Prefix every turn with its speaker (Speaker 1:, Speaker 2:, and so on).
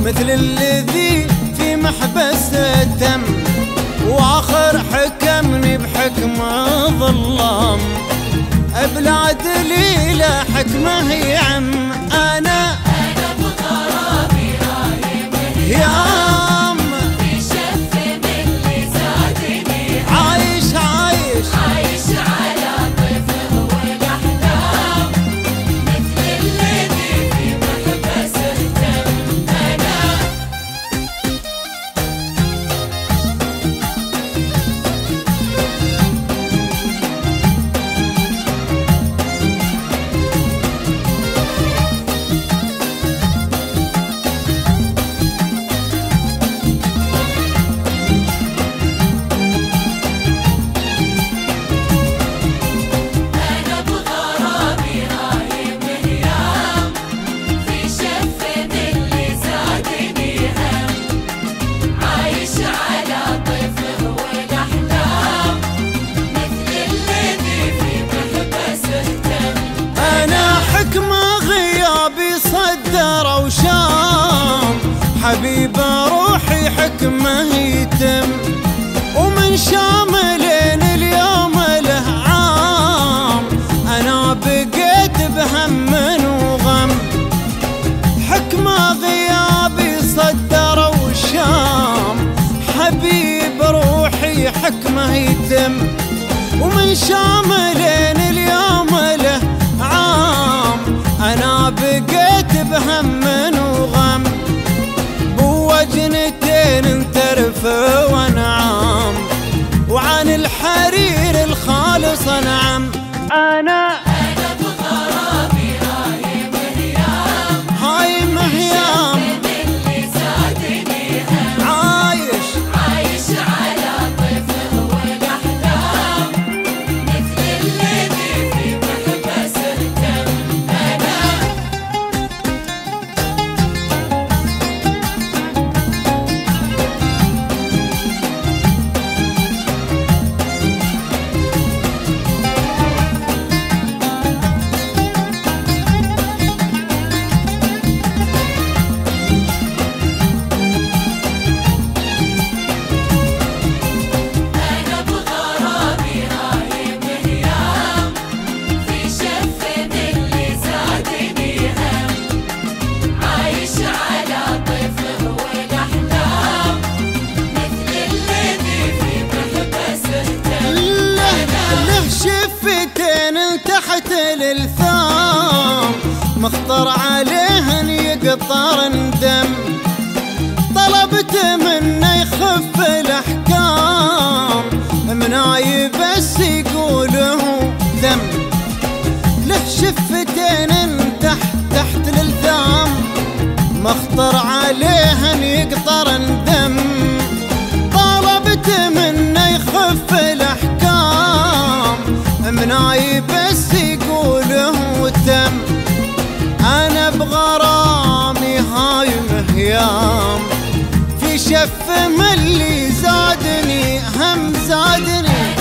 Speaker 1: مثل الذي في محبس التم، واخر حكمني بحكمه ظلام. بلادي لا حكمه يعم، انا
Speaker 2: بغرامي رايم
Speaker 1: هيام،
Speaker 2: في شف من اللي زادني
Speaker 1: عايش
Speaker 2: عايش على طفل والاحلام، مثل الذي في محبس التم. انا بغرامي رايم هيام، في شف من اللي زادني هم، عايش على طفل والاحلام، مثل الذي في محبس التم.
Speaker 1: انا حكمه غيابي صدر وشام، حبيب روحي حكمه يتم، ومن شاملين اليوم له عام، انا بقيت بهم وغم. حكمه غيابي صدر وشام، حبيب روحي حكمه يتم، ومن شاملين اليوم له عام، انا بقيت بهم وغم. بوجنتين ترف وانعام، وعن الحرير الخالص انعم. انا
Speaker 2: بغرامي رايم هيام،
Speaker 1: هايم هيام،
Speaker 2: من اللي زادني هم، عايش على طفل والاحلام، مثل الذي في محبس التم. انا بغرامي رايم هيام، في شف من اللي زادني هم، عايش على طفل والاحلام، مثل الذي في محبس التم.
Speaker 1: له شفتين تحت الالثام، مخطر عليهن يقطر دم. طلبت منه يخف الاحكام، مناي بس يقوله ذم. له شفتين تحت الالثام، مخطر عليهن يقطر دم. طلبت منه يخف الاحكام، مناي بس يقوله تم. انا بغرامي هايم هيام، في شف من اللي زادني هم زادني.